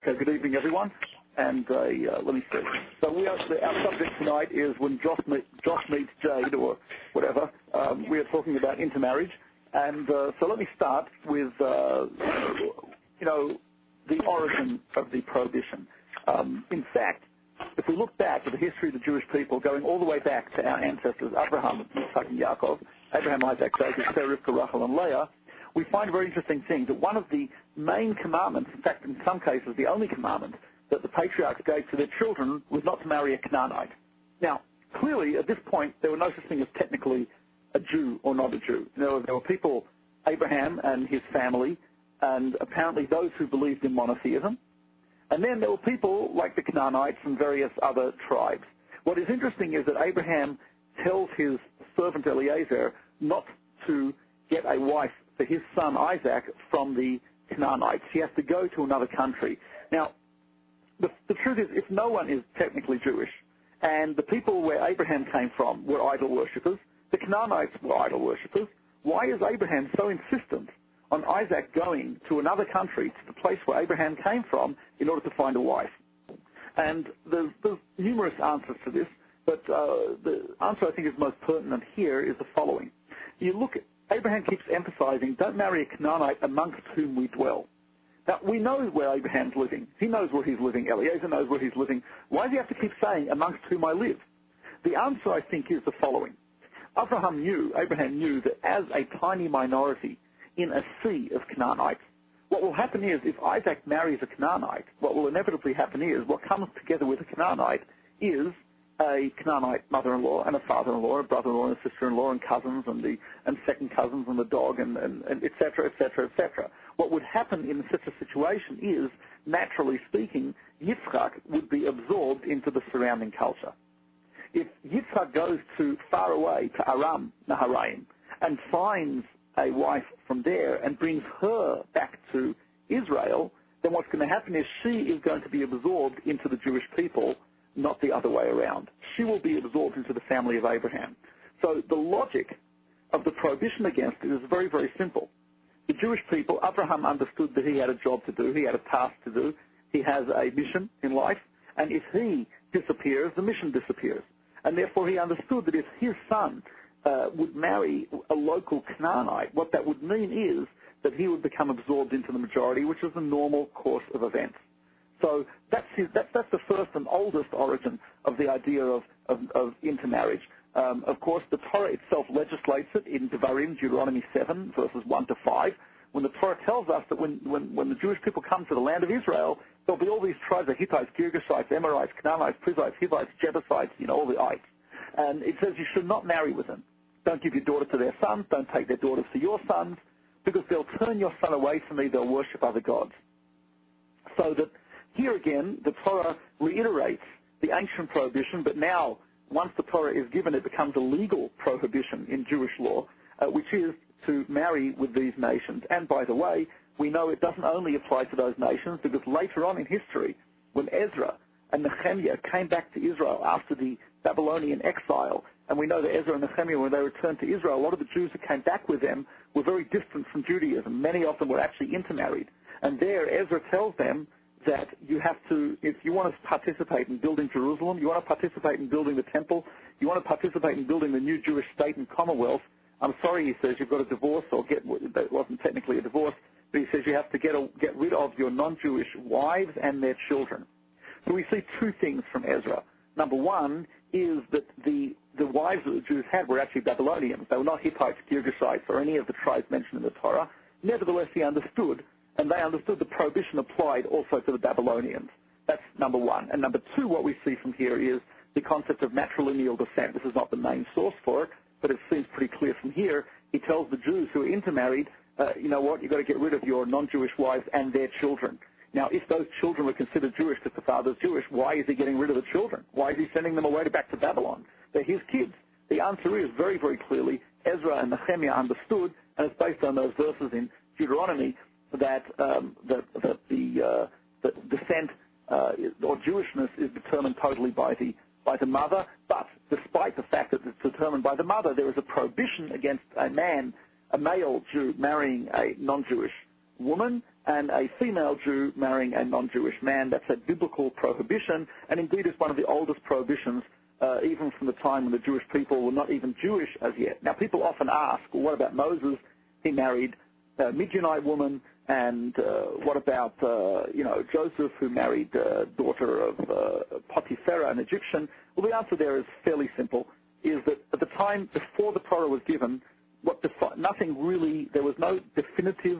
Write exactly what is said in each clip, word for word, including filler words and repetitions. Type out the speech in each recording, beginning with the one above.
Okay, good evening, everyone. And uh, uh, let me see. So we are, our subject tonight is when Josh, meet, Josh meets Jade, or whatever. Um, we are talking about intermarriage. And uh, so let me start with, uh, you know, the origin of the prohibition. Um, in fact, if we look back at the history of the Jewish people, going all the way back to our ancestors, Abraham, Yitzhak, and Yaakov, Abraham, Isaac, Jacob, Sarah, Rivka, Rachel, and Leah, we find a very interesting thing, that one of the main commandments, in fact, in some cases, the only commandment that the patriarchs gave to their children was not to marry a Canaanite. Now, clearly, at this point, there were no such thing as technically a Jew or not a Jew. There were, there were people, Abraham and his family, and apparently those who believed in monotheism. And then there were people like the Canaanites and various other tribes. What is interesting is that Abraham tells his servant Eliezer not to get a wife for his son Isaac from the Canaanites. He has to go to another country. Now, the, the truth is, if no one is technically Jewish, and the people where Abraham came from were idol worshippers, the Canaanites were idol worshippers, why is Abraham so insistent on Isaac going to another country, to the place where Abraham came from, in order to find a wife? And there's, there's numerous answers to this, but uh, the answer I think is most pertinent here is the following. You look at, Abraham keeps emphasizing, don't marry a Canaanite amongst whom we dwell. Now, we know where Abraham's living. He knows where he's living. Eliezer knows where he's living. Why does he have to keep saying, amongst whom I live? The answer, I think, is the following. Abraham knew, Abraham knew that as a tiny minority in a sea of Canaanites, what will happen is, if Isaac marries a Canaanite, what will inevitably happen is, what comes together with a Canaanite is a Canaanite mother-in-law and a father-in-law, a brother-in-law and a sister-in-law and cousins and the and second cousins and the dog and, and, and et cetera, et cetera, et cetera. What would happen in such a situation is, naturally speaking, Yitzchak would be absorbed into the surrounding culture. If Yitzchak goes to far away, to Aram Naharaim, and finds a wife from there and brings her back to Israel, then what's going to happen is she is going to be absorbed into the Jewish people, not the other way around. She will be absorbed into the family of Abraham. So the logic of the prohibition against it is very, very simple. The Jewish people, Abraham understood that he had a job to do, he had a task to do, he has a mission in life, and if he disappears, the mission disappears. And therefore he understood that if his son uh, would marry a local Canaanite, what that would mean is that he would become absorbed into the majority, which is the normal course of events. So that's, his, that's, that's the first and oldest origin of the idea of, of, of intermarriage. Um, of course, the Torah itself legislates it in Devarim, Deuteronomy seven, verses one to five, when the Torah tells us that when, when, when the Jewish people come to the land of Israel, there'll be all these tribes of Hittites, Girgashites, Amorites, Canaanites, Perizzites, Hivites, Jebusites, you know, all the ites. And it says you should not marry with them. Don't give your daughter to their sons. Don't take their daughters to your sons, because they'll turn your son away from me. They'll worship other gods. So that here again, the Torah reiterates the ancient prohibition, but now, once the Torah is given, it becomes a legal prohibition in Jewish law, uh, which is to marry with these nations. And by the way, we know it doesn't only apply to those nations, because later on in history, when Ezra and Nehemiah came back to Israel after the Babylonian exile, and we know that Ezra and Nehemiah, when they returned to Israel, a lot of the Jews that came back with them were very distant from Judaism. Many of them were actually intermarried. And there, Ezra tells them that you have to, if you want to participate in building Jerusalem, you want to participate in building the temple, you want to participate in building the new Jewish state and commonwealth, I'm sorry, he says, you've got to divorce or get, that wasn't technically a divorce, but he says you have to get, a, get rid of your non-Jewish wives and their children. So we see two things from Ezra. Number one is that the, the wives that the Jews had were actually Babylonians. They were not Hittites, Girgashites, or any of the tribes mentioned in the Torah. Nevertheless, he understood, and they understood the prohibition applied also to the Babylonians. That's number one. And number two, what we see from here is the concept of matrilineal descent. This is not the main source for it, but it seems pretty clear from here. He tells the Jews who are intermarried, uh, you know what, you've got to get rid of your non-Jewish wives and their children. Now, if those children were considered Jewish because the father's Jewish, why is he getting rid of the children? Why is he sending them away to back to Babylon? They're his kids. The answer is very, very clearly Ezra and Nehemiah understood, and it's based on those verses in Deuteronomy, that, um, that, that the, uh, the descent uh, or Jewishness is determined totally by the, by the mother. But despite the fact that it's determined by the mother, there is a prohibition against a man, a male Jew, marrying a non-Jewish woman and a female Jew marrying a non-Jewish man. That's a biblical prohibition, and indeed it's one of the oldest prohibitions, uh, even from the time when the Jewish people were not even Jewish as yet. Now, people often ask, well, what about Moses? He married a Midianite woman, and uh, what about, uh, you know, Joseph, who married uh, daughter of uh, Potipharah, an Egyptian? Well, the answer there is fairly simple, is that at the time before the Torah was given, what defi- nothing really, there was no definitive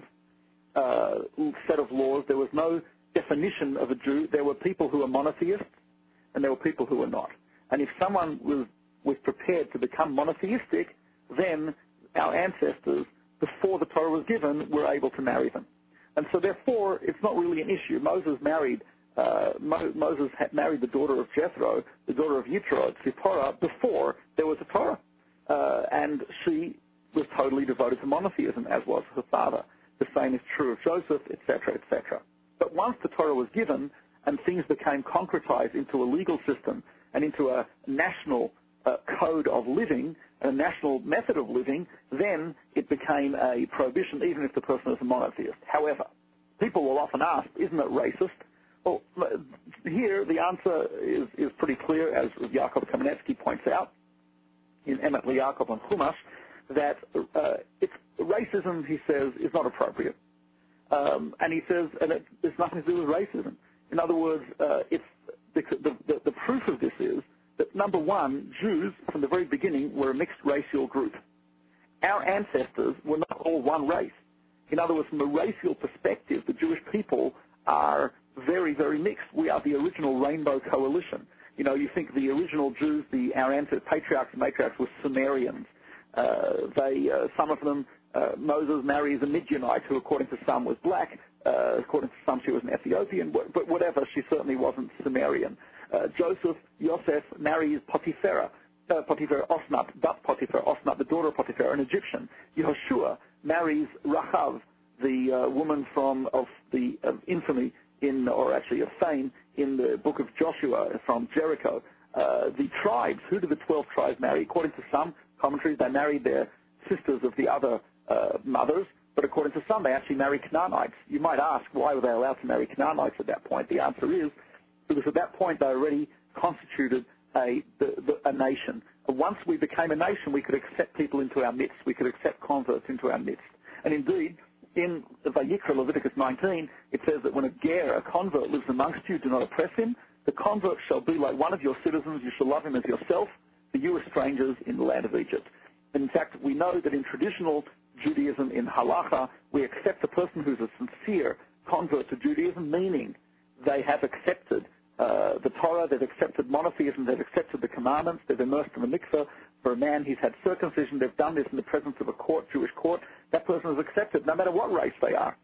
uh, set of laws. There was no definition of a Jew. There were people who were monotheists, and there were people who were not. And if someone was, was prepared to become monotheistic, then our ancestors, before the Torah was given, were able to marry them. And so therefore, it's not really an issue. Moses married uh, Mo- Moses had married the daughter of Jethro, the daughter of Yitro, Zipporah, before there was a Torah. Uh, and she was totally devoted to monotheism, as was her father. The same is true of Joseph, et cetera, et cetera. But once the Torah was given and things became concretized into a legal system and into a national uh, code of living, a national method of living, then it became a prohibition, even if the person is a monotheist. However, people will often ask, isn't it racist? Well, here the answer is, is pretty clear, as Yaakov Kamenetsky points out in Emet Yaakov on Chumash, that uh, it's, racism, he says, is not appropriate. Um, and he says, and it, it's nothing to do with racism. In other words, uh, it's the, the, the proof of this is that, number one, Jews from the very beginning were a mixed racial group. Our ancestors were not all one race. In other words, from a racial perspective, the Jewish people are very, very mixed. We are the original Rainbow Coalition. You know, you think the original Jews, the our ancestors, patriarchs and matriarchs, were Sumerians. Uh, they, uh, some of them, uh, Moses marries a Midianite who, according to some, was black. Uh, according to some, she was an Ethiopian. But whatever, she certainly wasn't Sumerian. Uh, Joseph, Yosef, marries Potipharah. Uh, Potipharah Osnat, but Potipharah Osnat, the daughter of Potipharah, an Egyptian. Yehoshua marries Rachav, the uh, woman from of the uh, infamy in, or actually of fame in the book of Joshua from Jericho. Uh, the tribes, who do the twelve tribes marry? According to some commentaries, they married their sisters of the other uh, mothers, but according to some, they actually married Canaanites. You might ask, why were they allowed to marry Canaanites at that point? The answer is, because at that point they already constituted a, the, the, a nation. Once we became a nation, we could accept people into our midst. We could accept converts into our midst. And indeed, in Vayikra, Leviticus nineteen, it says that when a ger, a convert, lives amongst you, do not oppress him. The convert shall be like one of your citizens. You shall love him as yourself, for you are strangers in the land of Egypt. And in fact, we know that in traditional Judaism, in halacha, we accept a person who's a sincere convert to Judaism, meaning they have accepted uh, the Torah, they've accepted monotheism, they've accepted the commandments, they've immersed in the mikveh. For a man, he's had circumcision, they've done this in the presence of a court, Jewish court. That person is accepted, no matter what race they are.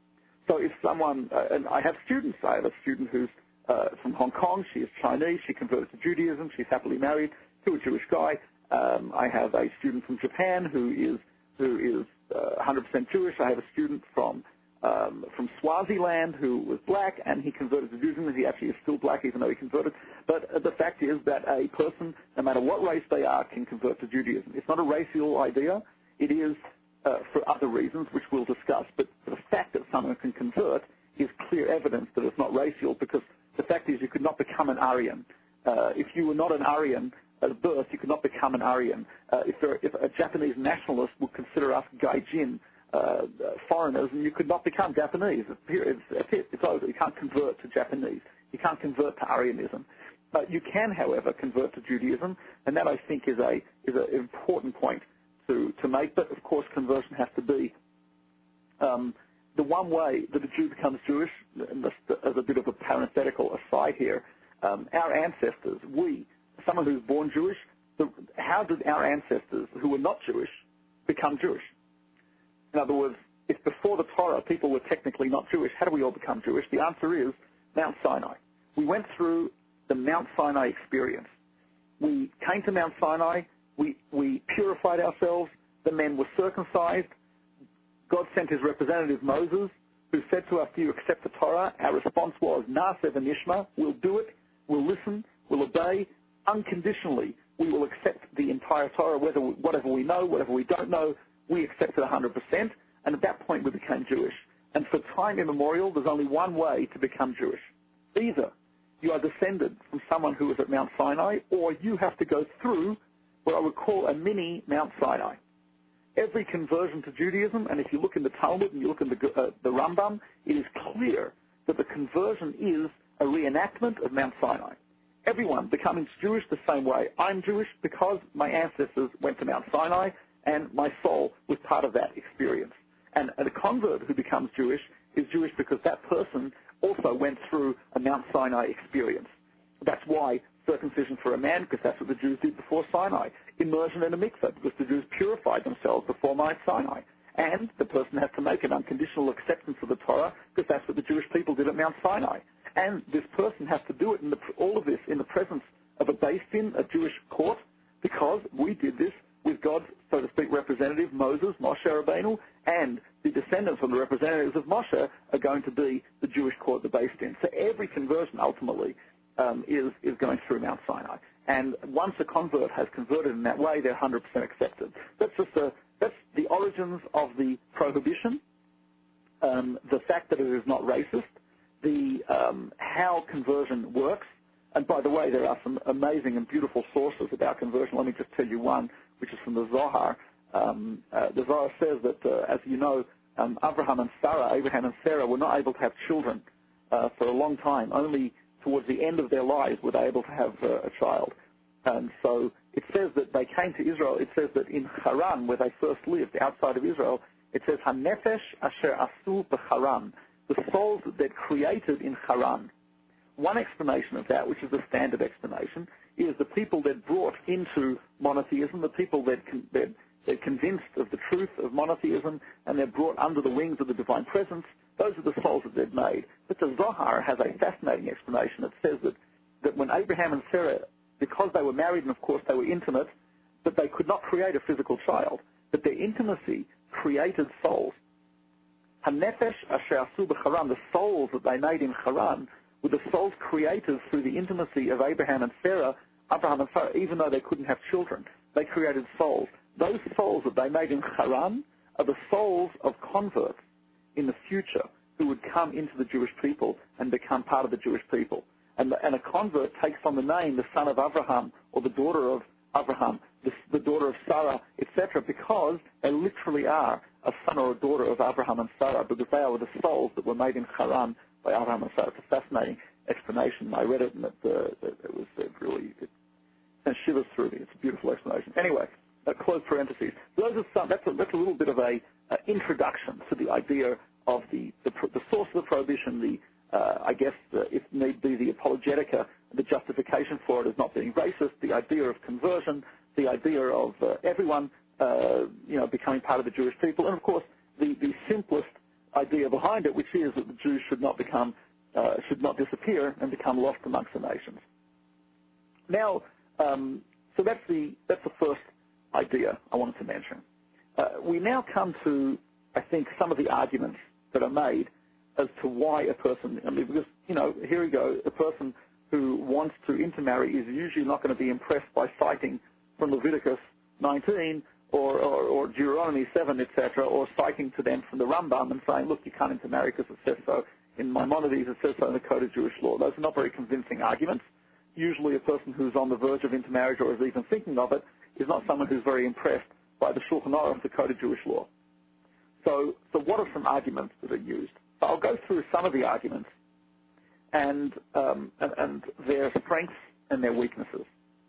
So if someone, uh, and I have students, I have a student who's uh, from Hong Kong, she is Chinese, she converted to Judaism, she's happily married to a Jewish guy. Um, I have a student from Japan who is who is uh, one hundred percent Jewish. I have a student from um, from Swaziland who was black, and he converted to Judaism. He actually is still black, even though he converted. But uh, the fact is that a person, no matter what race they are, can convert to Judaism. It's not a racial idea. It is uh, for other reasons, which we'll discuss. But the fact that someone can convert is clear evidence that it's not racial, because the fact is you could not become an Aryan. Uh, if you were not an Aryan at birth, you could not become an Aryan. Uh, if, there, if a Japanese nationalist would consider us gaijin, uh, foreigners, and you could not become Japanese. It's, it's, it. It's over. You can't convert to Japanese. You can't convert to Aryanism. But you can, however, convert to Judaism, and that, I think, is a is an important point to, to make. But, of course, conversion has to be um, the one way that a Jew becomes Jewish, and this, as a bit of a parenthetical aside here, um, our ancestors, we, someone who's born Jewish, the, how did our ancestors who were not Jewish become Jewish? In other words, if before the Torah people were technically not Jewish, how do we all become Jewish? The answer is Mount Sinai. We went through the Mount Sinai experience. We came to Mount Sinai, we, we purified ourselves, the men were circumcised, God sent his representative Moses, who said to us, do you accept the Torah? Our response was, Na'aseh v'nishma, we'll do it, we'll listen, we'll obey, unconditionally. We will accept the entire Torah, whether whatever we know, whatever we don't know, we accept it one hundred percent, and at that point we became Jewish. And for time immemorial, there's only one way to become Jewish. Either you are descended from someone who was at Mount Sinai, or you have to go through what I would call a mini Mount Sinai. Every conversion to Judaism, and if you look in the Talmud and you look in the, uh, the Rambam, it is clear that the conversion is a reenactment of Mount Sinai. Everyone becoming Jewish the same way. I'm Jewish because my ancestors went to Mount Sinai and my soul was part of that experience. And a convert who becomes Jewish is Jewish because that person also went through a Mount Sinai experience. That's why circumcision for a man, because that's what the Jews did before Sinai. Immersion in a mikveh, because the Jews purified themselves before Mount Sinai. And the person has to make an unconditional acceptance of the Torah, because that's what the Jewish people did at Mount Sinai. And this person has to do it, in the, all of this, in the presence of a Beis Din, a Jewish court, because we did this with God's, so to speak, representative, Moses, Moshe Rabbeinu, and the descendants of the representatives of Moshe are going to be the Jewish court, the Beis Din. So every conversion, ultimately, um, is, is going through Mount Sinai. And once a convert has converted in that way, they're one hundred percent accepted. That's just a, that's the origins of the prohibition, um, the fact that it is not racist, the um, how conversion works. And by the way, there are some amazing and beautiful sources about conversion. Let me just tell you one, which is from the Zohar. Um, uh, the Zohar says that, uh, as you know, um, Abraham and Sarah, Abraham and Sarah were not able to have children uh, for a long time. Only towards the end of their lives were they able to have uh, a child. And so it says that they came to Israel. It says that in Haran, where they first lived, outside of Israel, it says, HaNefesh asher asu b'Haran, the souls that they'd created in Haran. One explanation of that, which is the standard explanation, is the people that brought into monotheism, the people that they're, they're convinced of the truth of monotheism, and they're brought under the wings of the divine presence. Those are the souls that they've made. But the Zohar has a fascinating explanation that says that, that when Abraham and Sarah, because they were married and of course they were intimate, but they could not create a physical child, but their intimacy created souls. HaNefesh asher asu b'Haran, the souls that they made in Haran, were the souls created through the intimacy of Abraham and Sarah, Abraham and Sarah, even though they couldn't have children. They created souls. Those souls that they made in Haran are the souls of converts in the future who would come into the Jewish people and become part of the Jewish people. And, the, and a convert takes on the name the son of Abraham or the daughter of Abraham, the, the daughter of Sarah, et cetera, because they literally are a son or a daughter of Abraham and Sarah, because they are the souls that were made in Haran by Abraham and Sarah. It's a fascinating explanation. I read it and it, uh, it, it was it really, it sent shivers through me. It's a beautiful explanation. Anyway, uh, close parentheses. Those are some, that's, a, that's a little bit of a uh, introduction to the idea of the, the, the source of the prohibition, the Uh, I guess, uh, if need be, the apologetica, the justification for it as not being racist, the idea of conversion, the idea of uh, everyone, uh, you know, becoming part of the Jewish people, and of course, the, the simplest idea behind it, which is that the Jews should not become, uh, should not disappear and become lost amongst the nations. Now, um, so that's the that's the first idea I wanted to mention. Uh, we now come to, I think, some of the arguments that are made as to why a person, I mean, because, you know, here we go, a person who wants to intermarry is usually not going to be impressed by citing from Leviticus nineteen or, or, or Deuteronomy seven, et cetera, or citing to them from the Rambam and saying, look, you can't intermarry because it says so in Maimonides, it says so in the Code of Jewish Law. Those are not very convincing arguments. Usually a person who's on the verge of intermarriage or is even thinking of it is not someone who's very impressed by the Shulchan Aruch, the Code of Jewish Law. So, so what are some arguments that are used? I'll go through some of the arguments and, um, and, and their strengths and their weaknesses.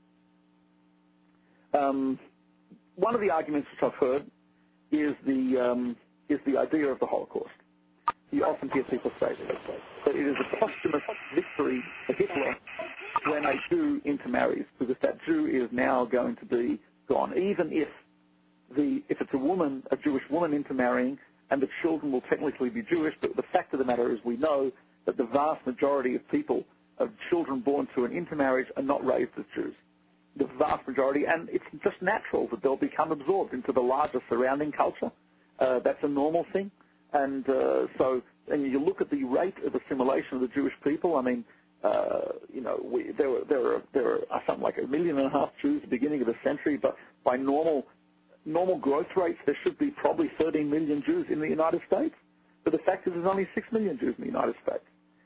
Um, one of the arguments which I've heard is the, um, is the idea of the Holocaust. You often hear people say this, that it is a posthumous victory for Hitler when a Jew intermarries, because that Jew is now going to be gone. Even if, the, if it's a woman, a Jewish woman intermarrying, and the children will technically be Jewish, but the fact of the matter is we know that the vast majority of people, of children born to an intermarriage, are not raised as Jews. The vast majority, and it's just natural that they'll become absorbed into the larger surrounding culture. Uh, that's a normal thing. And uh, so, and you look at the rate of assimilation of the Jewish people, I mean, uh, you know, we, there were, there were, there were something like a million and a half Jews at the beginning of the century, but by normal normal growth rates, there should be probably thirteen million Jews in the United States. But the fact is there's only six million Jews in the United States.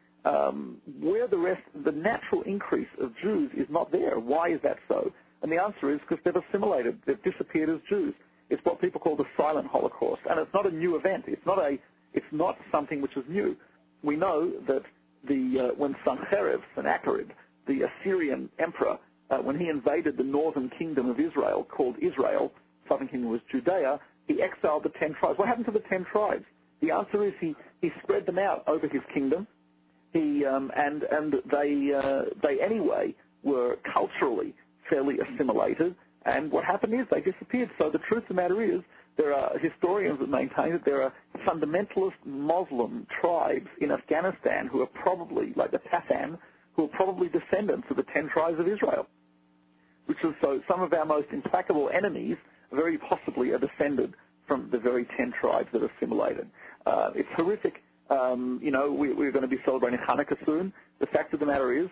Um, where the rest, the natural increase of Jews is not there. Why is that so? And the answer is because they've assimilated. They've disappeared as Jews. It's what people call the silent Holocaust. And it's not a new event. It's not a, it's not something which is new. We know that the, uh, when Sancherib, Sennacherib, the Assyrian emperor, uh, when he invaded the northern kingdom of Israel, called Israel, southern kingdom was Judea, he exiled the ten tribes. What happened to the ten tribes? The answer is he, he spread them out over his kingdom. He, um, and, and they, uh, they anyway were culturally fairly assimilated. And what happened is they disappeared. So the truth of the matter is there are historians that maintain that there are fundamentalist Muslim tribes in Afghanistan who are probably, like the Pathan, who are probably descendants of the ten tribes of Israel. Which is so some of our most implacable enemies very possibly are descended from the very ten tribes that are assimilated. Uh, it's horrific. Um, you know, we, we're going to be celebrating Hanukkah soon. The fact of the matter is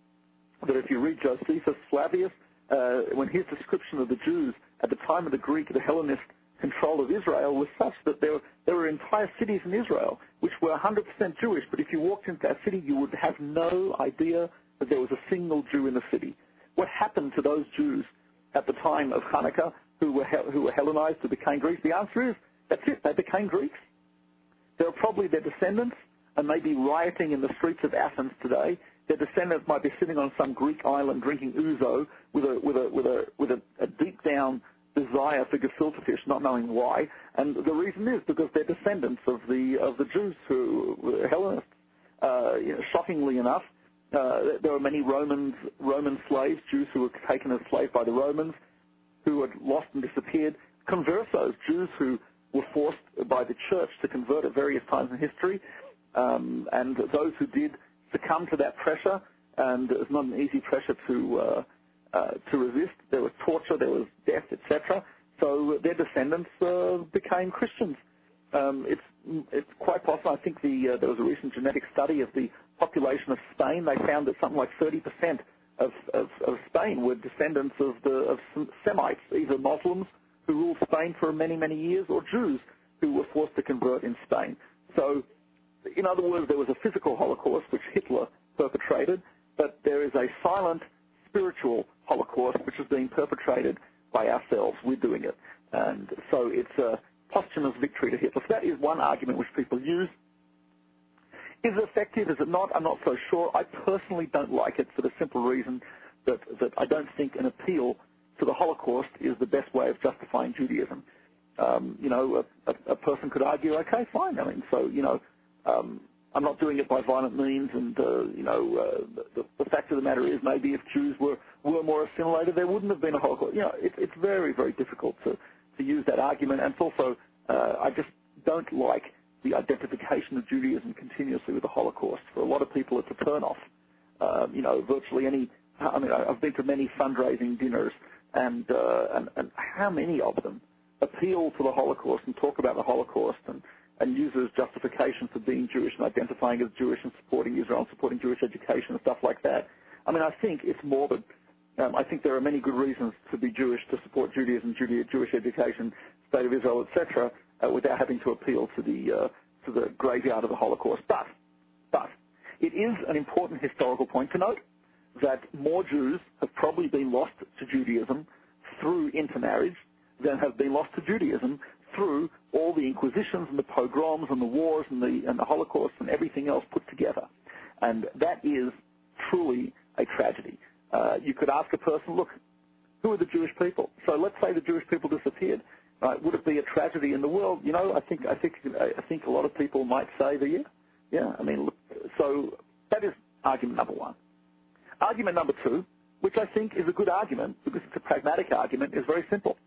that if you read Josephus Flavius, uh, when his description of the Jews at the time of the Greek, the Hellenist control of Israel was such that there, there were entire cities in Israel which were one hundred percent Jewish, but if you walked into that city, you would have no idea that there was a single Jew in the city. What happened to those Jews at the time of Hanukkah who were, who were Hellenized, who became Greeks? The answer is, that's it, they became Greeks. There are probably their descendants and maybe rioting in the streets of Athens today. Their descendants might be sitting on some Greek island drinking ouzo with a with a with a with a, a deep down desire for gefilte fish, not knowing why. And the reason is because they're descendants of the of the Jews who were Hellenists. Uh, you know, shockingly enough, uh, there were many Romans Roman slaves, Jews who were taken as slaves by the Romans, who had lost and disappeared. Conversos, Jews who were forced by the church to convert at various times in history, um, and those who did succumb to that pressure, and it was not an easy pressure to uh, uh, to resist. There was torture, there was death, et cetera. So their descendants uh, became Christians. Um, it's it's quite possible. I think the uh, there was a recent genetic study of the population of Spain. They found that something like thirty percent of, of, of Spain were descendants of the of Semites, either Muslims who ruled Spain for many, many years, or Jews who were forced to convert in Spain. So, in other words, there was a physical Holocaust which Hitler perpetrated, but there is a silent spiritual Holocaust which is being perpetrated by ourselves. We're doing it. And so it's a posthumous victory to Hitler. So that is one argument which people use. Is it effective? Is it not? I'm not so sure. I personally don't like it for the simple reason that, that I don't think an appeal to the Holocaust is the best way of justifying Judaism. Um, you know, a, a, a person could argue, okay, fine. I mean, so, you know, um, I'm not doing it by violent means, and, uh, you know, uh, the, the fact of the matter is maybe if Jews were, were more assimilated, there wouldn't have been a Holocaust. You know, it, it's very, very difficult to, to use that argument, and it's also, uh, I just don't like the identification of Judaism continuously with the Holocaust. For a lot of people, it's a turn-off. Um, you know, virtually any, I mean, I've been to many fundraising dinners, and, uh, and, and how many of them appeal to the Holocaust and talk about the Holocaust and, and use it as justification for being Jewish and identifying as Jewish and supporting Israel and supporting Jewish education and stuff like that. I mean, I think it's morbid. Um, I think there are many good reasons to be Jewish, to support Judaism, Judea, Jewish education, State of Israel, et cetera, uh, without having to appeal to the uh, to the graveyard of the Holocaust. But, but it is an important historical point to note that more Jews have probably been lost to Judaism through intermarriage than have been lost to Judaism through all the inquisitions and the pogroms and the wars and the, and the Holocaust and everything else put together. And that is truly a tragedy. Uh, you could ask a person, look, who are the Jewish people? So let's say the Jewish people disappeared. Right? Would it be a tragedy in the world? You know, I think I think I think a lot of people might say that, yeah, yeah. I mean, look, so that is argument number one. Argument number two, which I think is a good argument because it's a pragmatic argument, is very simple.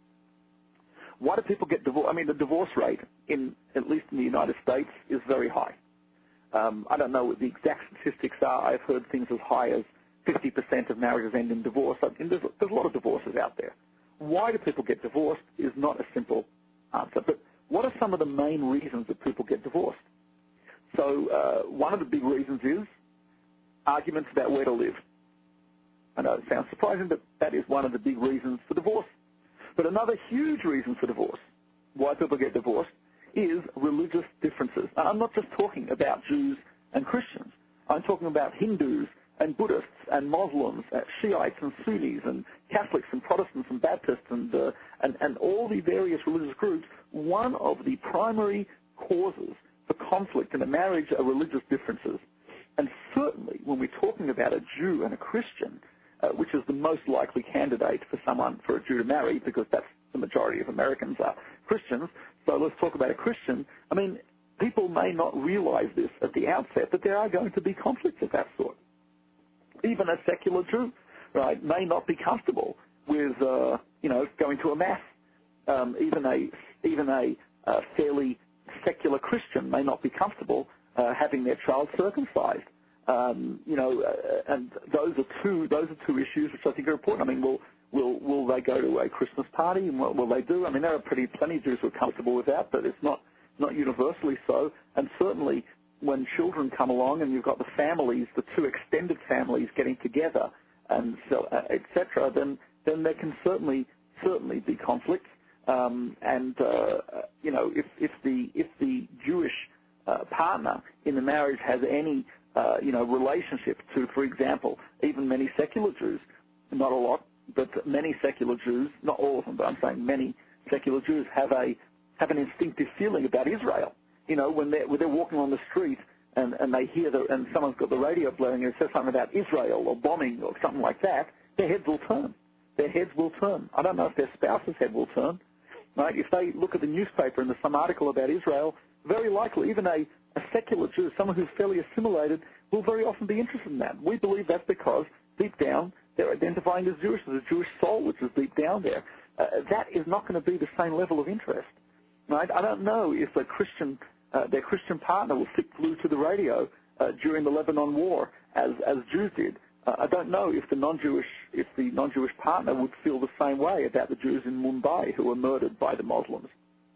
Why do people get divorced? I mean, the divorce rate, in at least in the United States, is very high. Um, I don't know what the exact statistics are. I've heard things as high as fifty percent of marriages end in divorce. I mean, there's, there's a lot of divorces out there. Why do people get divorced is not a simple answer. But what are some of the main reasons that people get divorced? So uh, one of the big reasons is arguments about where to live. I know it sounds surprising, but that is one of the big reasons for divorce. But another huge reason for divorce, why people get divorced, is religious differences. I'm not just talking about Jews and Christians. I'm talking about Hindus and Buddhists and Muslims, uh, Shiites and Sunnis and Catholics and Protestants and Baptists and, uh, and, and all the various religious groups. One of the primary causes for conflict in a marriage are religious differences. And certainly when we're talking about a Jew and a Christian, uh, which is the most likely candidate for someone, for a Jew to marry, because that's the majority of Americans are Christians. So let's talk about a Christian. I mean, people may not realize this at the outset, but there are going to be conflicts of that sort. Even a secular Jew, right, may not be comfortable with, uh, you know, going to a mass. Um, even a even a uh, fairly secular Christian may not be comfortable uh, having their child circumcised. Um, you know, uh, and those are two those are two issues which I think are important. I mean, will will will they go to a Christmas party, and what will they do? I mean, there are pretty plenty of Jews who are comfortable with that, but it's not not universally so. And certainly, when children come along and you've got the families, the two extended families getting together, and so uh, et cetera, then then there can certainly certainly be conflict. Um, and uh, you know, if if the if the Jewish uh, partner in the marriage has any uh, you know relationship to, for example, even many secular Jews, not a lot, but many secular Jews, not all of them, but I'm saying many secular Jews have a have an instinctive feeling about Israel. You know, when they're, when they're walking on the street and, and they hear the, and someone's got the radio blaring and it says something about Israel or bombing or something like that, their heads will turn. Their heads will turn. I don't know if their spouse's head will turn. Right? If they look at the newspaper and there's some article about Israel, very likely even a, a secular Jew, someone who's fairly assimilated, will very often be interested in that. We believe that's because deep down they're identifying as Jewish. There's a Jewish soul which is deep down there. Uh, that is not going to be the same level of interest. Right? I don't know if a Christian, uh, their Christian partner will sit glued to the radio uh, during the Lebanon War as as Jews did. Uh, I don't know if the non-Jewish if the non-Jewish partner would feel the same way about the Jews in Mumbai who were murdered by the Muslims.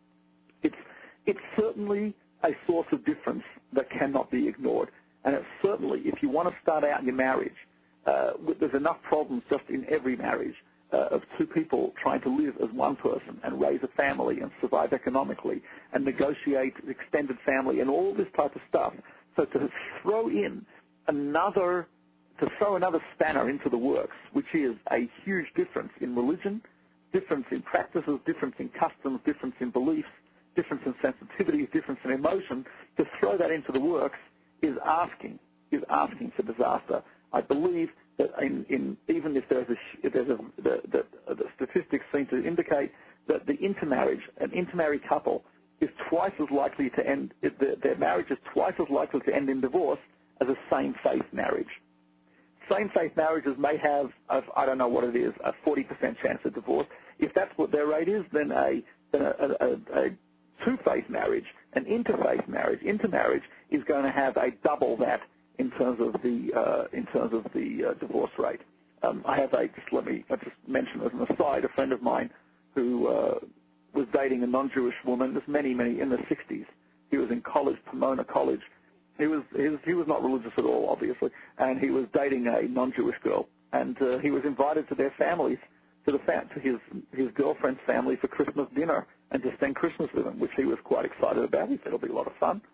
It's it's certainly a source of difference that cannot be ignored, and it's certainly, if you want to start out your marriage, uh, there's enough problems just in every marriage. Uh, of two people trying to live as one person and raise a family and survive economically and negotiate extended family and all this type of stuff. So to throw in another, to throw another spanner into the works, which is a huge difference in religion, difference in practices, difference in customs, difference in beliefs, difference in sensitivities, difference in emotion, to throw that into the works is asking, is asking for disaster. I believe that in, in, even if there's a, if there's a the, the, the statistics seem to indicate that the intermarriage, an intermarried couple, is twice as likely to end, the, their marriage is twice as likely to end in divorce as a same-faith marriage. Same-faith marriages may have, a, I don't know what it is, a forty percent chance of divorce. If that's what their rate is, then a, then a, a, a two-faith marriage, an interfaith marriage, intermarriage, is going to have a double that in terms of the uh, in terms of the uh, divorce rate. Um, I have a just let me I just mention as an aside, a friend of mine who uh, was dating a non-Jewish woman. This many many in the sixties. He was in college, Pomona College. He was he was he was not religious at all, obviously, and he was dating a non-Jewish girl. And uh, he was invited to their families, to the fam- to his his girlfriend's family for Christmas dinner and to spend Christmas with them, which he was quite excited about. He said it'll be a lot of fun.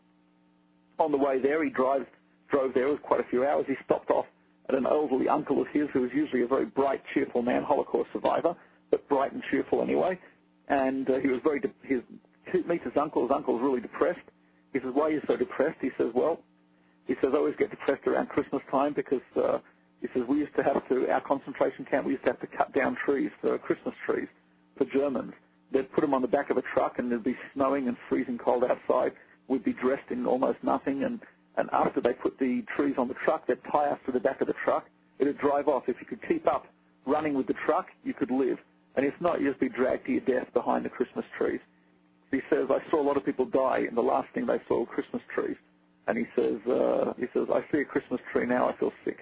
On the way there, he drives. drove there. It was quite a few hours. He stopped off at an elderly uncle of his who was usually a very bright, cheerful man, Holocaust survivor, but bright and cheerful anyway. And uh, he was very, de- his, he meets his uncle. His uncle was really depressed. He says, why are you so depressed? He says, well, he says, I always get depressed around Christmas time because, uh, he says, we used to have to, our concentration camp, we used to have to cut down trees for Christmas trees for Germans. They'd put them on the back of a truck and there'd be snowing and freezing cold outside. We'd be dressed in almost nothing, and And after they put the trees on the truck, they'd tie us to the back of the truck. It would drive off. If you could keep up running with the truck, you could live. And if not, you'd just be dragged to your death behind the Christmas trees. He says, I saw a lot of people die, and the last thing they saw were Christmas trees. And he says, uh, he says, I see a Christmas tree now, I feel sick.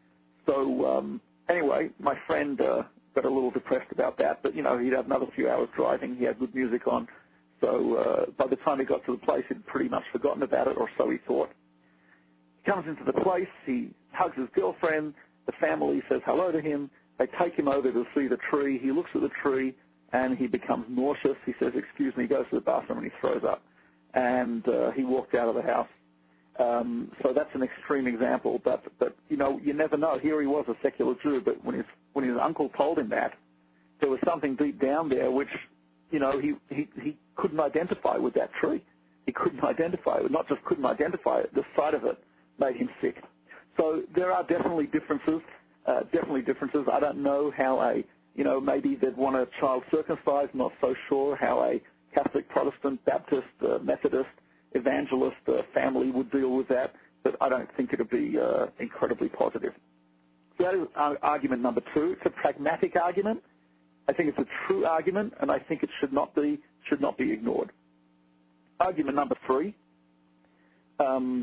So um, anyway, my friend uh, got a little depressed about that. But, you know, he'd have another few hours driving. He had good music on. So uh, by the time he got to the place, he'd pretty much forgotten about it, or so he thought. He comes into the place, he hugs his girlfriend, the family says hello to him, they take him over to see the tree, he looks at the tree, and he becomes nauseous. He says, excuse me, he goes to the bathroom and he throws up. and uh, he walked out of the house. Um, so that's an extreme example, but, but, you know, you never know. Here he was a secular Jew, but when his, when his uncle told him that, there was something deep down there which, you know, he, he, he couldn't identify with that tree. He couldn't identify it. Not just couldn't identify it, the sight of it made him sick. So there are definitely differences, uh, definitely differences. I don't know how a, you know, maybe they'd want a child circumcised, not so sure how a Catholic, Protestant, Baptist, uh, Methodist, evangelist uh, family would deal with that, but I don't think it would be uh, incredibly positive. So that is uh, argument number two. It's a pragmatic argument. I think it's a true argument, and I think it should not be should not be ignored. Argument number three. Um,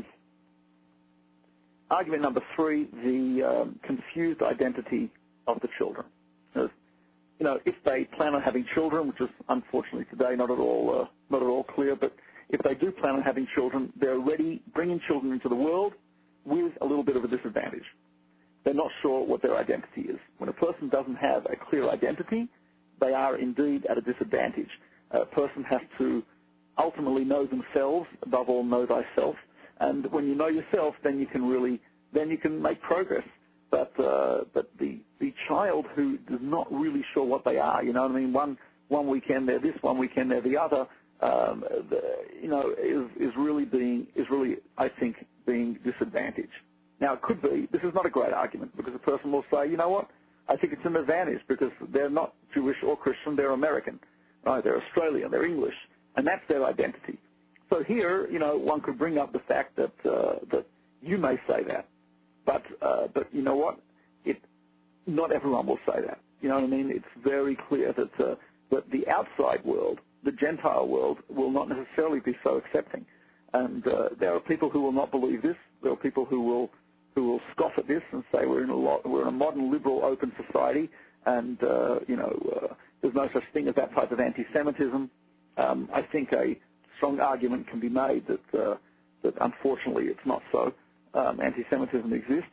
argument number three: the um, confused identity of the children. As, you know, if they plan on having children, which is unfortunately today not at all uh, not at all clear, but if they do plan on having children, they're already bringing children into the world with a little bit of a disadvantage. They're not sure what their identity is. When a person doesn't have a clear identity, they are indeed at a disadvantage. A person has to ultimately know themselves, above all know thyself, and when you know yourself, then you can really, then you can make progress. But uh, but the the child who is not really sure what they are, you know what I mean? One one weekend they're this, one weekend they're the other. Um, the, you know, is is really being is really I think being disadvantaged. Now it could be this is not a great argument because a person will say, you know what, I think it's an advantage because they're not Jewish or Christian, they're American, right? They're Australian, they're English, and that's their identity. So here, you know, one could bring up the fact that uh, that you may say that, but uh, but you know what, it not everyone will say that. You know what I mean? It's very clear that uh, that the outside world, the Gentile world, will not necessarily be so accepting. And uh, there are people who will not believe this. There are people who will who will scoff at this and say we're in a lo- we're in a modern, liberal, open society, and uh, you know uh, there's no such thing as that type of anti-Semitism. Um, I think a strong argument can be made that uh, that unfortunately it's not so. Um, anti-Semitism exists.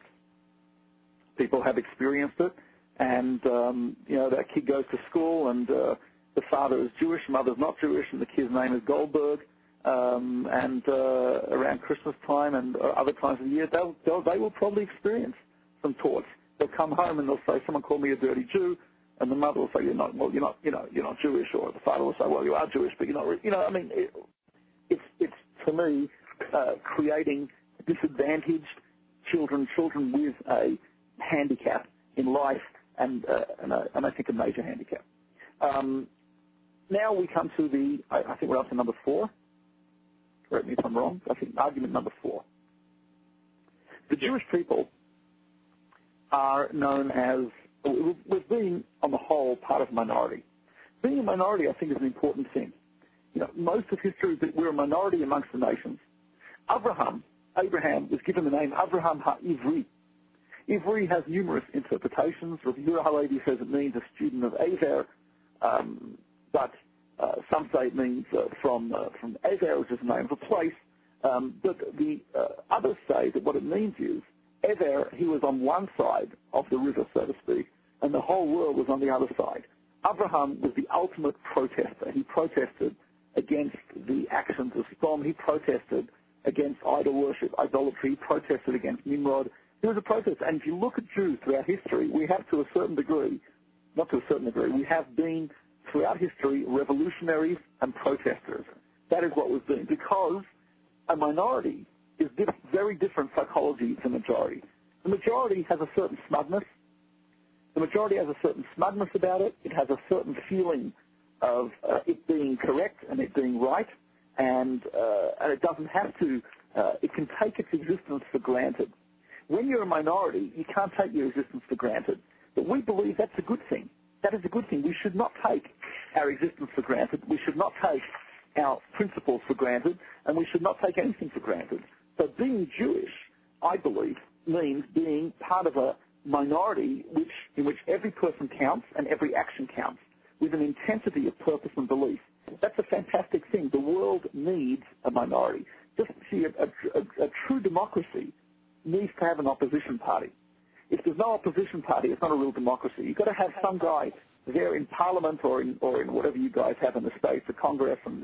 People have experienced it, and um, you know that kid goes to school and uh, the father is Jewish, mother's not Jewish, and the kid's name is Goldberg. Um, and uh, around Christmas time and uh, other times of the year, they'll, they'll, they will probably experience some taunts. They'll come home and they'll say, "Someone called me a dirty Jew," and the mother will say, "You're not. Well, you're not. You know, you're not Jewish." Or the father will say, "Well, you are Jewish, but you're not." You know, I mean, it, it's it's to me uh, creating disadvantaged children, children with a handicap in life, and uh, and, a, and I think a major handicap. Um, now we come to the. I, I think we're up to number four. Correct me if I'm wrong. I think argument number four. The Jewish people are known as, we've been, on the whole, part of a minority. Being a minority, I think, is an important thing. You know, most of history, we're a minority amongst the nations. Abraham, Abraham was given the name Abraham HaIvri. Ivri has numerous interpretations. Rabbi Yehuda Halevi says it means a student of Aver, um, but Uh, some say it means uh, from uh, from Ever, which is the name of a place. Um, but the uh, others say that what it means is Ever, he was on one side of the river, so to speak, and the whole world was on the other side. Abraham was the ultimate protester. He protested against the actions of Sodom. He protested against idol worship, idolatry. He protested against Nimrod. He was a protester. And if you look at Jews throughout history, we have to a certain degree, not to a certain degree, we have been throughout history, revolutionaries and protesters. That is what we've been, because a minority is diff- very different psychology to the majority. The majority has a certain smugness. The majority has a certain smugness about it. It has a certain feeling of uh, it being correct and it being right, and, uh, and it doesn't have to, uh, it can take its existence for granted. When you're a minority, you can't take your existence for granted, but we believe that's a good thing. That is a good thing. We should not take our existence for granted. We should not take our principles for granted, and we should not take anything for granted. So being Jewish, I believe, means being part of a minority which, in which every person counts and every action counts, with an intensity of purpose and belief. That's a fantastic thing. The world needs a minority. Just see, a, a, a, a true democracy needs to have an opposition party. If there's no opposition party, it's not a real democracy. You've got to have some guy there in Parliament or in, or in whatever you guys have in the States, the Congress and the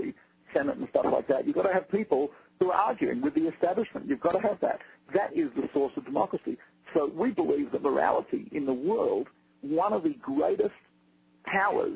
Senate and stuff like that. You've got to have people who are arguing with the establishment. You've got to have that. That is the source of democracy. So we believe that morality in the world, one of the greatest powers,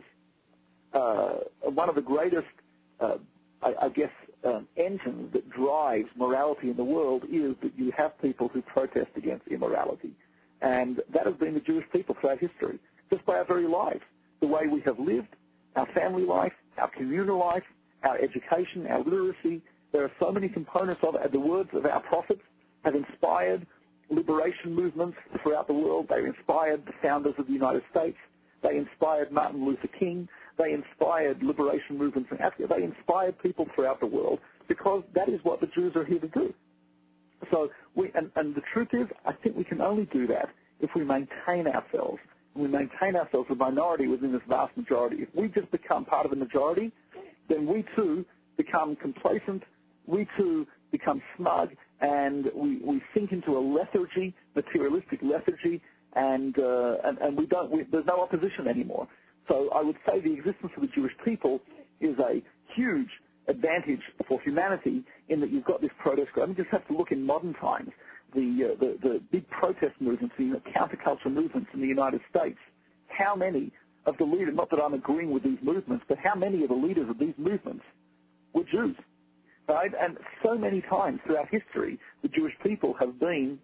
uh, one of the greatest, uh, I, I guess, um, engines that drives morality in the world is that you have people who protest against immorality. And that has been the Jewish people throughout history, just by our very lives, the way we have lived, our family life, our communal life, our education, our literacy. There are so many components of it. The words of our prophets have inspired liberation movements throughout the world. They inspired the founders of the United States. They inspired Martin Luther King. They inspired liberation movements in Africa. They inspired people throughout the world because that is what the Jews are here to do. So, we, and, and the truth is, I think we can only do that if we maintain ourselves. And we maintain ourselves a minority within this vast majority. If we just become part of the majority, then we too become complacent, we too become smug, and we, we sink into a lethargy, materialistic lethargy, and, uh, and, and we don't, we, there's no opposition anymore. So I would say the existence of the Jewish people is a huge advantage for humanity in that you've got this protest group. I mean, you just have to look in modern times, the, uh, the, the big protest movements, the counterculture movements in the United States. How many of the leaders, not that I'm agreeing with these movements, but how many of the leaders of these movements were Jews? Right? And so many times throughout history, the Jewish people have been,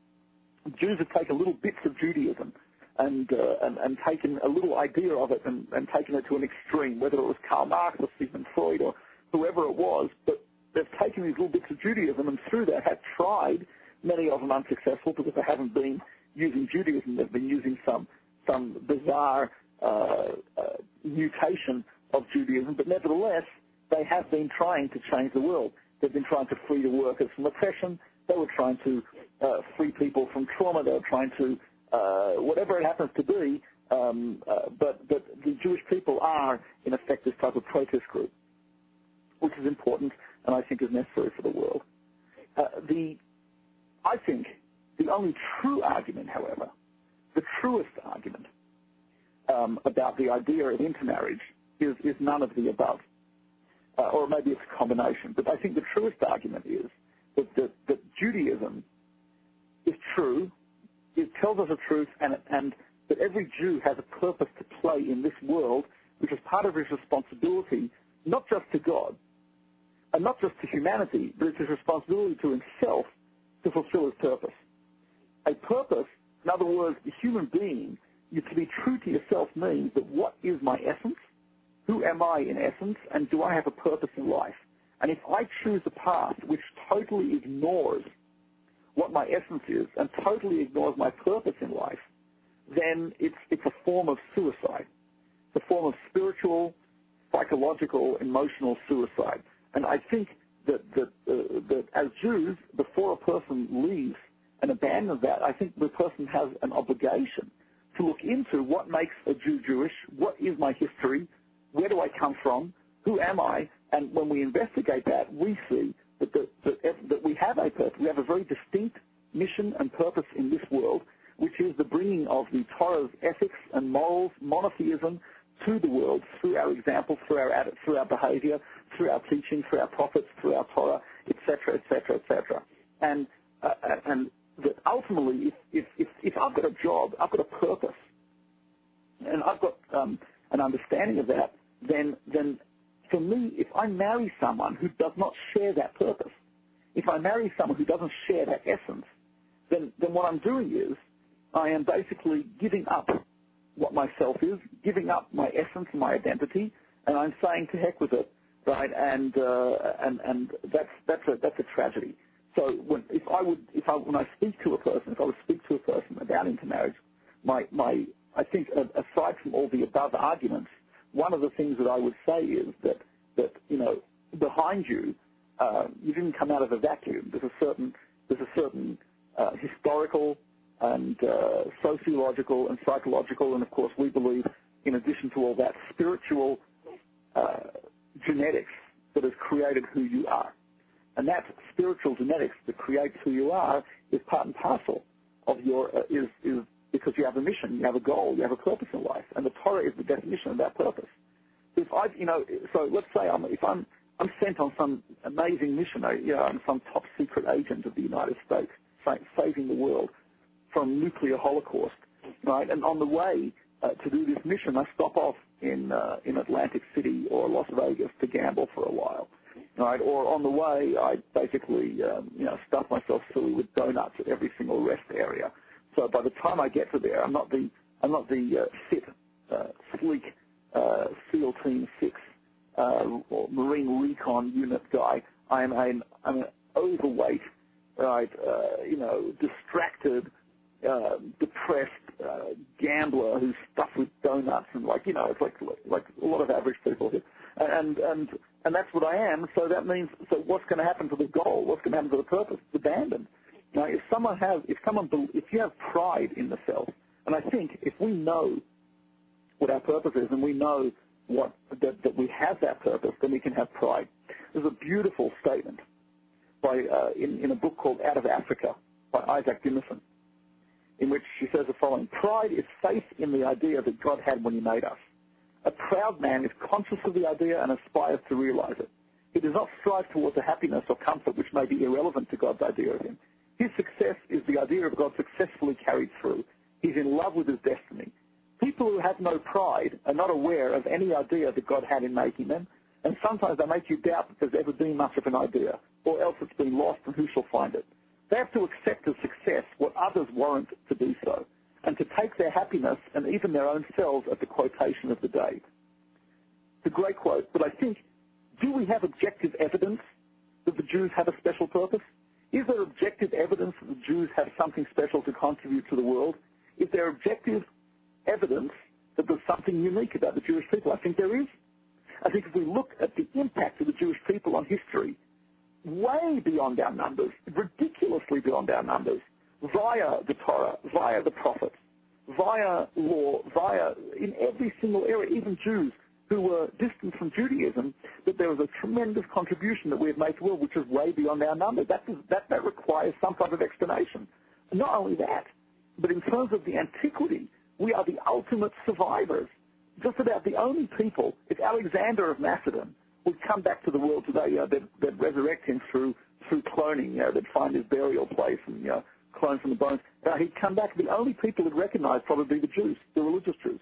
Jews have taken little bits of Judaism and, uh, and, and taken a little idea of it and, and taken it to an extreme, whether it was Karl Marx or Sigmund Freud or whoever it was, but they've taken these little bits of Judaism and through that have tried, many of them unsuccessful because they haven't been using Judaism, they've been using some, some bizarre uh, uh, mutation of Judaism, but nevertheless, they have been trying to change the world. They've been trying to free the workers from oppression. They were trying to uh, free people from trauma. They were trying to, uh, whatever it happens to be, um, uh, but, but the Jewish people are, in effect, this type of protest group, which is important and I think is necessary for the world. Uh, the, I think the only true argument, however, the truest argument um, about the idea of intermarriage is, is none of the above. Uh, or maybe it's a combination. But I think the truest argument is that, that, that Judaism is true, it tells us the truth, and, and that every Jew has a purpose to play in this world, which is part of his responsibility, not just to God, and not just to humanity, but it's his responsibility to himself to fulfill his purpose. A purpose, in other words, the human being, you to be true to yourself means that what is my essence? Who am I in essence, and do I have a purpose in life? And if I choose a path which totally ignores what my essence is and totally ignores my purpose in life, then it's, it's a form of suicide. It's a form of spiritual, psychological, emotional suicide. And I think that, that, uh, that as Jews, before a person leaves and abandons that, I think the person has an obligation to look into what makes a Jew Jewish, what is my history, where do I come from? Who am I? And when we investigate that, we see that, the, that, that we have a purpose. We have a very distinct mission and purpose in this world, which is the bringing of the Torah's ethics and morals, monotheism, to the world through our example, through our through our behavior, through our teaching, through our prophets, through our Torah, et cetera, et cetera, et cetera. And uh, and that ultimately, if, if if if I've got a job, I've got a purpose, and I've got um, an understanding of that, then then for me, if I marry someone who does not share that purpose, if I marry someone who doesn't share that essence, then then what I'm doing is I am basically giving up what myself is, giving up my essence and my identity, and I'm saying to heck with it, right? And uh, and and that's that's a that's a tragedy. So when if I would if I when I speak to a person, if I would speak to a person about intermarriage, my my I think uh, aside from all the above arguments, one of the things that I would say is that that you know behind you, uh, you didn't come out of a vacuum. There's a certain there's a certain uh, historical and uh, sociological and psychological, and of course we believe, in addition to all that, spiritual uh, genetics that has created who you are. And that spiritual genetics that creates who you are is part and parcel of your, uh, is, is because you have a mission, you have a goal, you have a purpose in life, and the Torah is the definition of that purpose. If I, you know, so let's say I'm, if I'm I'm sent on some amazing mission. You know, I'm some top secret agent of the United States, saving the world from nuclear holocaust, right? And on the way uh, to do this mission, I stop off in uh, in Atlantic City or Las Vegas to gamble for a while, right? Or on the way, I basically um, you know stuff myself silly with donuts at every single rest area. So by the time I get to there, I'm not the I'm not the uh, fit, uh, sleek uh, SEAL Team Six uh, or Marine Recon Unit guy. I am an I'm an overweight, right? Uh, you know, distracted. Uh, depressed uh, gambler who's stuffed with donuts and like you know it's like like a lot of average people here, and and and that's what I am. So that means so what's going to happen to the goal? What's going to happen to the purpose? It's abandoned. Now, if someone has if someone if you have pride in the self, and I think if we know what our purpose is and we know what that, that we have that purpose, then we can have pride. There's a beautiful statement by uh, in in a book called Out of Africa by Isaac Dimmerson, in which she says the following: pride is faith in the idea that God had when he made us. A proud man is conscious of the idea and aspires to realize it. He does not strive towards a happiness or comfort which may be irrelevant to God's idea of him. His success is the idea of God successfully carried through. He's in love with his destiny. People who have no pride are not aware of any idea that God had in making them, and sometimes they make you doubt that there's ever been much of an idea, or else it's been lost and who shall find it. They have to accept as success what others warrant to do so, and to take their happiness and even their own selves at the quotation of the day. It's a great quote, but I think, do we have objective evidence that the Jews have a special purpose? Is there objective evidence that the Jews have something special to contribute to the world? Is there objective evidence that there's something unique about the Jewish people? I think there is. I think if we look at the impact of the Jewish people on history, way beyond our numbers, ridiculously beyond our numbers, via the Torah, via the prophets, via law, via, in every single area, even Jews who were distant from Judaism, that there was a tremendous contribution that we have made to the world, which is way beyond our numbers. That, is, that, that requires some type of explanation. Not only that, but in terms of the antiquity, we are the ultimate survivors. Just about the only people, if Alexander of Macedon would come back to the world today, you know, they'd, they'd resurrect him through through cloning. You know, they'd find his burial place and you know, clone from the bones. Uh, he'd come back. The only people he'd recognize probably the Jews, the religious Jews.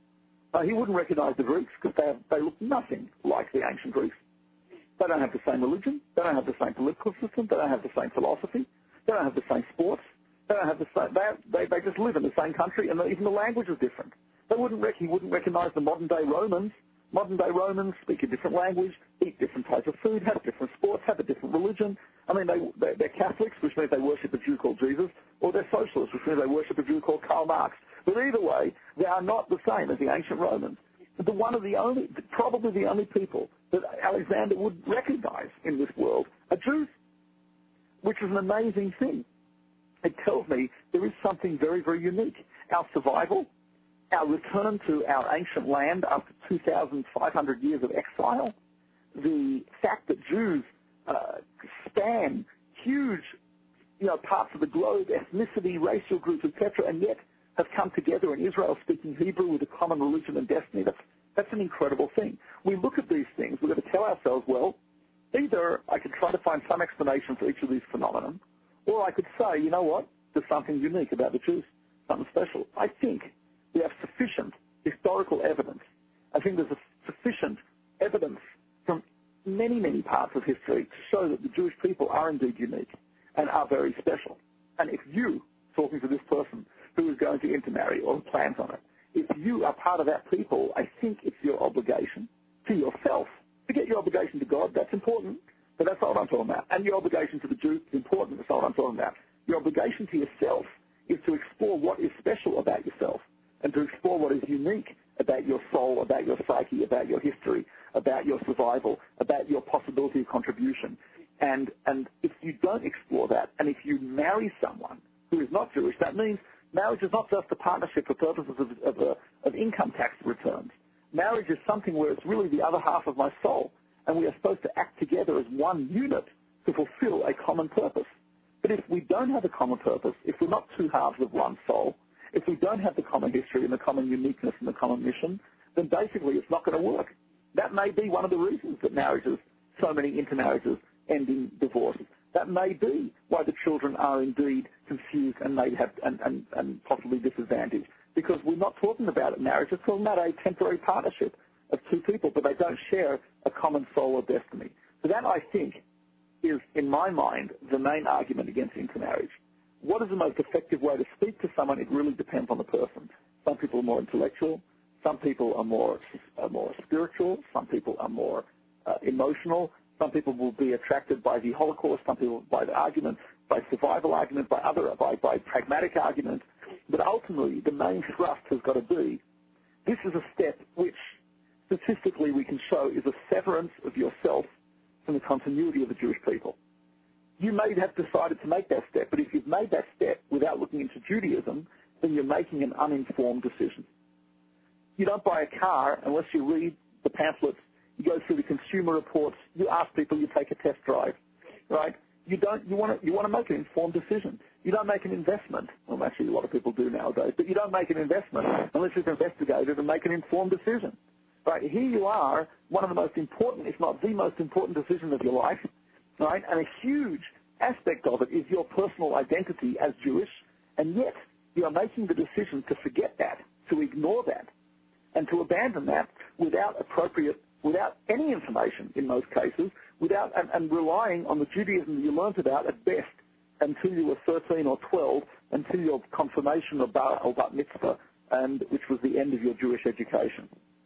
Uh, he wouldn't recognize the Greeks because they have, they look nothing like the ancient Greeks. They don't have the same religion. They don't have the same political system. They don't have the same philosophy. They don't have the same sports. They don't have the same. They have, they, they just live in the same country, and even the language is different. They wouldn't rec- he wouldn't recognize the modern day Romans. Modern-day Romans speak a different language, eat different types of food, have different sports, have a different religion. I mean, they, they're, they're Catholics, which means they worship a Jew called Jesus, or they're socialists, which means they worship a Jew called Karl Marx. But either way, they are not the same as the ancient Romans. The one of the only, probably the only people that Alexander would recognize in this world are Jews, which is an amazing thing. It tells me there is something very, very unique. Our survival, our return to our ancient land after two thousand five hundred years of exile, the fact that Jews uh, span huge you know, parts of the globe, ethnicity, racial groups, et cetera, and yet have come together in Israel speaking Hebrew with a common religion and destiny, that's, that's an incredible thing. We look at these things, we've got to tell ourselves, well, either I could try to find some explanation for each of these phenomena, or I could say, you know what, there's something unique about the Jews, something special. I think we have sufficient historical evidence. I think there's a sufficient evidence from many, many parts of history to show that the Jewish people are indeed unique and are very special. And if you, talking to this person who is going to intermarry or plans on it, if you are part of that people, I think it's your obligation to yourself. Forget your obligation to God, that's important, but that's not what I'm talking about. And your obligation to the Jews is important, that's not what I'm talking about. Your obligation to yourself is to explore what is special about yourself and to explore what is unique about your soul, about your psyche, about your history, about your survival, about your possibility of contribution. And, and if you don't explore that, and if you marry someone who is not Jewish, that means marriage is not just a partnership for purposes of, of, uh, of income tax returns. Marriage is something where it's really the other half of my soul, and we are supposed to act together as one unit to fulfill a common purpose. But if we don't have a common purpose, if we're not two halves of one soul, if we don't have the common history and the common uniqueness and the common mission, then basically it's not going to work. That may be one of the reasons that marriages so many intermarriages end in divorce. That may be why the children are indeed confused and may have and, and, and possibly disadvantaged, because we're not talking about a marriage, we're talking about a temporary partnership of two people, but they don't share a common soul or destiny. So that, I think, is, in my mind, the main argument against intermarriage. What is the most effective way to speak to someone? It really depends on the person. Some people are more intellectual. Some people are more, are more spiritual. Some people are more uh, emotional. Some people will be attracted by the Holocaust. Some people by the argument, by survival argument, by other, by, by pragmatic argument. But ultimately, the main thrust has got to be, this is a step which statistically we can show is a severance of yourself from the continuity of the Jewish people. You may have decided to make that step, but if you've made that step without looking into Judaism, then you're making an uninformed decision. You don't buy a car unless you read the pamphlets, you go through the consumer reports, you ask people, you take a test drive, right? You don't. You want to. You want to make an informed decision. You don't make an investment. Well, actually, a lot of people do nowadays. But you don't make an investment unless you've investigated and make an informed decision. Right? Here you are, one of the most important, if not the most important decision of your life. Right? And a huge aspect of it is your personal identity as Jewish, and yet you are making the decision to forget that, to ignore that, and to abandon that without appropriate, without any information in most cases, without and, and relying on the Judaism that you learnt about at best until you were thirteen or twelve, until your confirmation or bar or bat mitzvah, and which was the end of your Jewish education.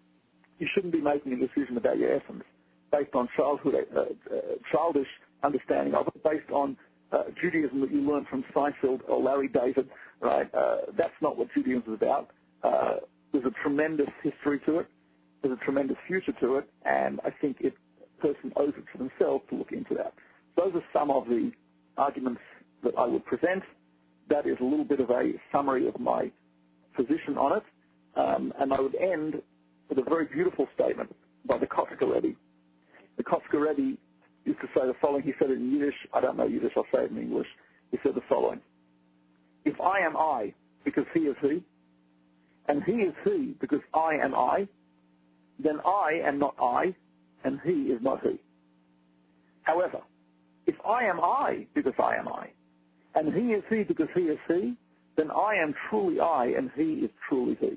You shouldn't be making a decision about your essence based on childhood, uh, uh, childish understanding of it, based on uh, Judaism that you learned from Seinfeld or Larry David. Right? Uh, that's not what Judaism is about. Uh, there's a tremendous history to it. There's a tremendous future to it, and I think it, a person owes it to themselves to look into that. Those are some of the arguments that I would present. That is a little bit of a summary of my position on it, um, and I would end with a very beautiful statement by the Kotzker Rebbe. The Kotzker Rebbe used to say the following. He said it in Yiddish. I don't know Yiddish. I'll say it in English. He said the following: if I am I because he is he, and he is he because I am I, then I am not I, and he is not he. However, if I am I because I am I, and he is he because he is he, then I am truly I, and he is truly he.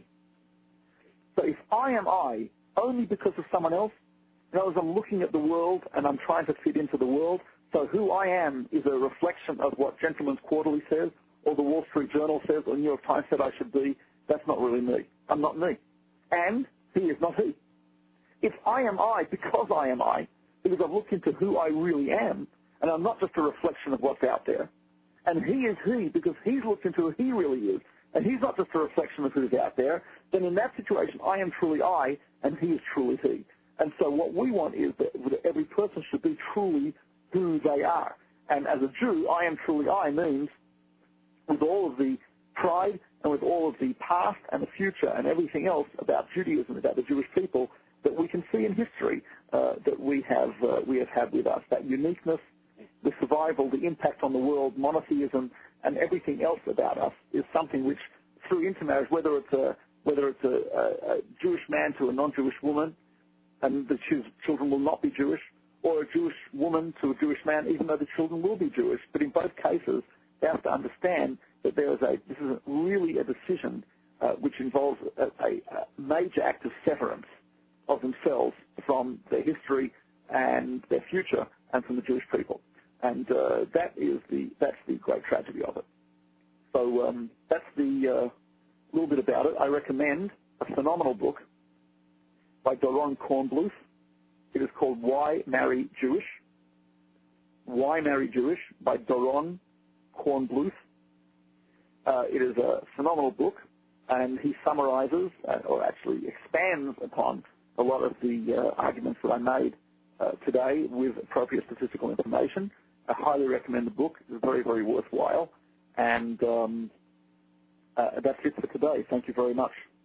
So if I am I only because of someone else, in other words, I'm looking at the world and I'm trying to fit into the world, so who I am is a reflection of what Gentleman's Quarterly says, or the Wall Street Journal says, or New York Times said I should be, that's not really me. I'm not me. And he is not he. If I am I because I am I, because I've looked into who I really am, and I'm not just a reflection of what's out there, and he is he because he's looked into who he really is, and he's not just a reflection of who's out there, then in that situation, I am truly I, and he is truly he. And so what we want is that every person should be truly who they are. And as a Jew, I am truly I means with all of the pride and with all of the past and the future and everything else about Judaism, about the Jewish people, that we can see in history uh, that we have uh, we have had with us. That uniqueness, the survival, the impact on the world, monotheism, and everything else about us is something which, through intermarriage, whether it's a whether it's a, a, a Jewish man to a non-Jewish woman, and the children will not be Jewish, or a Jewish woman to a Jewish man, even though the children will be Jewish. But in both cases, they have to understand that there is a this is really a decision uh, which involves a, a, a major act of severance of themselves from their history and their future and from the Jewish people. And uh, that is the that's the great tragedy of it. So um, that's the uh, little bit about it. I recommend a phenomenal book by Doron Kornbluth. It is called Why Marry Jewish? Why Marry Jewish by Doron Kornbluth. Uh, it is a phenomenal book, and he summarizes, uh, or actually expands upon a lot of the uh, arguments that I made uh, today with appropriate statistical information. I highly recommend the book. It's very, very worthwhile. And um, uh, that's it for today. Thank you very much.